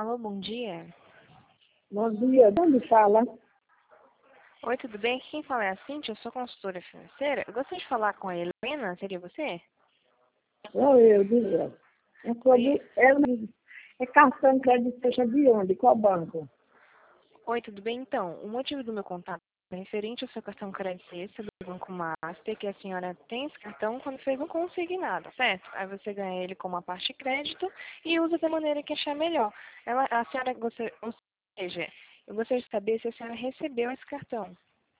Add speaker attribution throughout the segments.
Speaker 1: Alô, bom dia.
Speaker 2: Bom dia, de onde fala?
Speaker 1: Oi, tudo bem? Quem fala é a Cíntia, eu sou consultora financeira. Eu gostaria de falar com a Helena, seria você?
Speaker 2: Sou eu, diga. É
Speaker 1: Oi,
Speaker 2: sobre, é cartão de crédito fecha de onde? Qual banco?
Speaker 1: Oi, tudo bem? Então, o motivo do meu contato é referente ao seu cartão crédito extra do Banco Master, que a senhora tem esse cartão quando fez um consignado, certo? Aí você ganha ele como uma parte de crédito e usa da maneira que achar melhor. A senhora gostaria, ou seja, eu gostaria de saber se a senhora recebeu esse cartão.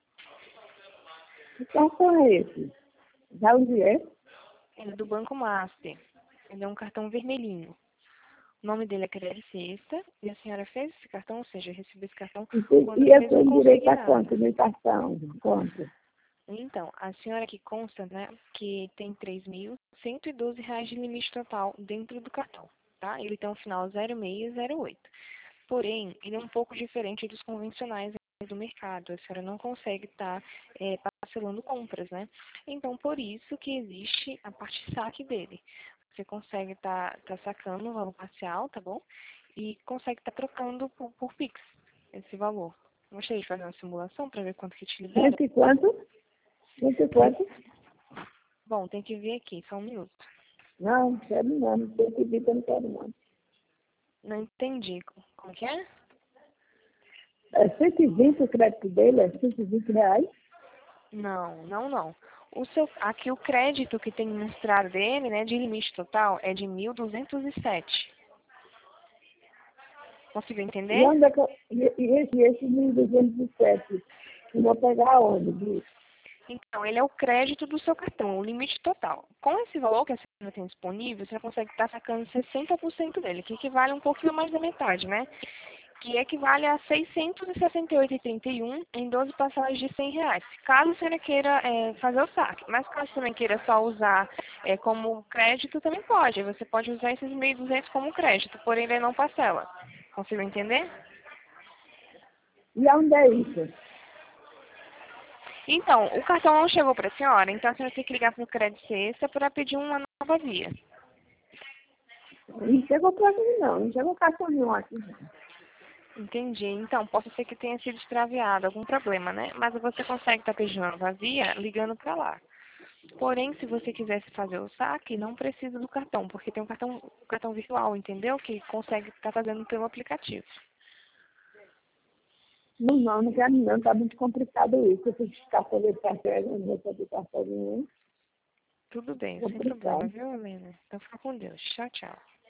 Speaker 2: Que cartão é esse? Já onde é?
Speaker 1: Ele é do Banco Master. Ele é um cartão vermelhinho. O nome dele é Crédito Sexta e a senhora fez esse cartão, ou seja, recebeu esse cartão quando
Speaker 2: E eu
Speaker 1: fez um
Speaker 2: tenho direito a
Speaker 1: consignado.
Speaker 2: quanto no cartão? Quanto?
Speaker 1: Então, a senhora que consta, né, que tem R$ 3.112 de limite total dentro do cartão, tá? Ele tem um final 0608. Porém, ele é um pouco diferente dos convencionais do mercado. A senhora não consegue estar parcelando compras, né? Então, por isso que existe a parte saque dele. Você consegue estar sacando o valor parcial, tá bom? E consegue estar trocando por Pix esse valor. Gostaria de fazer uma simulação para ver quanto que te libera?
Speaker 2: Cento e quanto? Cento e quanto?
Speaker 1: Bom, tem que ver aqui, só um minuto.
Speaker 2: Não, quero não. 120 eu não quero não.
Speaker 1: Não entendi. Como que é?
Speaker 2: É 120 o crédito dele? É R$ 120?
Speaker 1: Não, não, não. Aqui o crédito que tem mostrado dele, né, de limite total, é de 1.207. Conseguiu
Speaker 2: E
Speaker 1: entender?
Speaker 2: onde é que esse 1.207? Eu vou pegar onde?
Speaker 1: Então, ele é o crédito do seu cartão, o limite total. Com esse valor que a senhora tem disponível, você consegue estar sacando 60% dele, que equivale a um pouquinho mais da metade, né? Que equivale a R$ 668,31 em 12 parcelas de R$ 100. Caso a senhora queira fazer o saque, mas caso você também queira só usar como crédito, também pode. Você pode usar esses 1.200 como crédito, porém ele não parcela. Conseguiu entender?
Speaker 2: E onde é isso?
Speaker 1: Então, o cartão não chegou para a senhora, então a senhora tem que ligar para o Crédito Sexta para pedir uma nova via.
Speaker 2: Não chegou pra mim, não. Não chegou cartão nenhum aqui.
Speaker 1: Entendi. Então, pode ser que tenha sido extraviado, algum problema, né? Mas você consegue estar pedindo uma nova via ligando para lá. Porém, se você quisesse fazer o saque, não precisa do cartão, porque tem um cartão virtual, entendeu? Que consegue estar fazendo pelo aplicativo.
Speaker 2: Não, não, não quero não. Tá muito complicado isso. Eu fiz cartão de carteira, não vou fazer cartão nenhum.
Speaker 1: Tudo bem, sem problema,
Speaker 2: Complicado.
Speaker 1: viu, Helena? Então fica com Deus. Tchau, tchau.